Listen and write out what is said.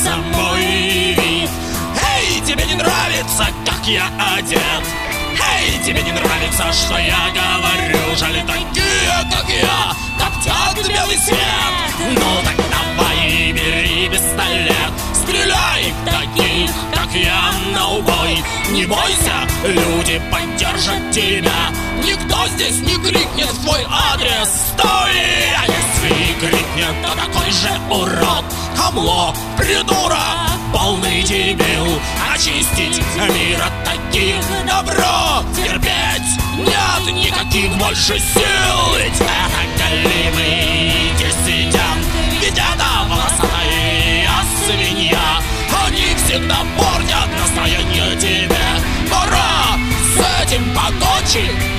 нравится мой вид. Эй, тебе не нравится, как я одет? Эй, тебе не нравится, что я говорю? Жаль, такие, как я, коптят белый свет. Ну так давай, бери пистолет, стреляй в таких, как я, на убой. Не бойся, люди поддержат тебя. Никто здесь не крикнет в твой адрес «Стой!» А если и крикнет, то такой же урод, хамло, придурок, полный дебил. Очистить мир от таких добро, терпеть нет никаких больше сил. Ведь это голимый диссидент, ведь это волосатая свинья. Они всегда портят настроение тебе. Пора с этим покончить.